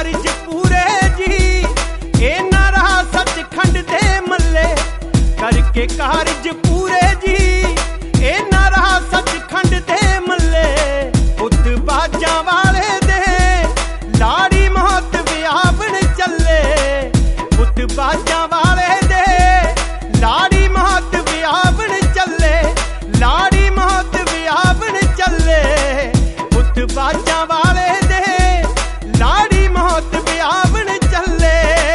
कारज पूरे जी, ए ना रहा सचखंड दे मल्ले। करके कारज पूरे जी, ए ना रहा सचखंड दे मल्ले। पुत बाजा वाले दे लाड़ी मौत विआवण चले। पुत बाजा वाले दे लाड़ी मौत विआवण चले। लाड़ी मौत विआवण चले। पुत बाजा वाले दे लाड़ी मौत विआवण चले।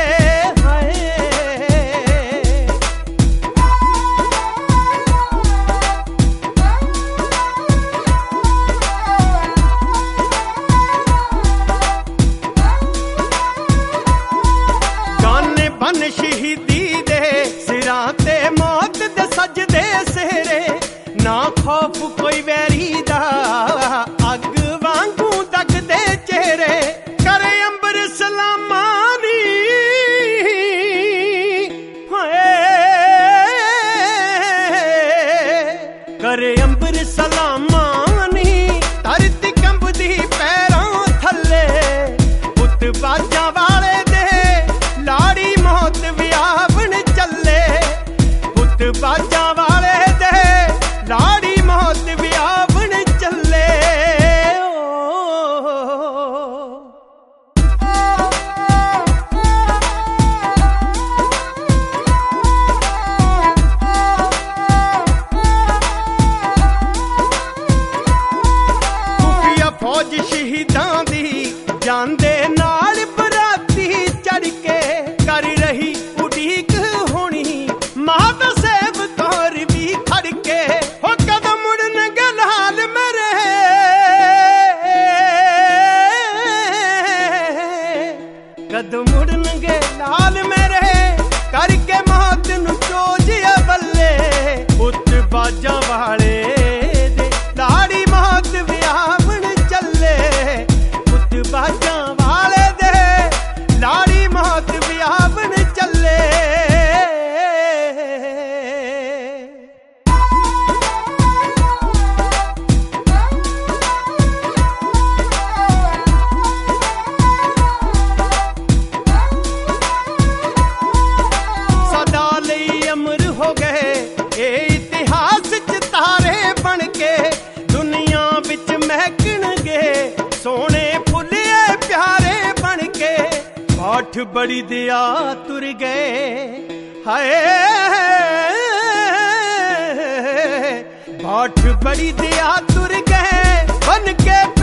गाने बन शहीदी दे सिरां ते मौत दे सजदे सेहरे। ना खौफ कोई वैरी दा अग वांगू दगदे चेहरे। करे अंबर सलामानी करे अंबर सलामानी। धरती कंबदी पैरां थल्ले। पुत बाजा वाले दे लाड़ी मौत विआवण चले। पुत बाजा वाले दे लाड़ी मौत विआवण चले। खुफिया फौज शहीदां दी जांदे नाल बराती चढ़ के। कर रही उड़ीक होनी माता सेब कौर भी खड़ के। हो कदम मुड़नगे लाल मेरे। कदम मुड़नगे लाल मेरे। करके मौत नू चोजिया बल्ले। पुत बाजा वाले दे लाड़ी मौत विआवण चले। पुत बाजा वाले दे लाड़ी मौत विआवण चले। सदा लई अमर हो गए ए इतिहास च तारे बन के। दुनिया विच महकणगे सोने फुल्ले प्यारे बन के। पाठ बड़ी दिया तुर गए हाय। पाठ बड़ी दिया तुर गए बन के।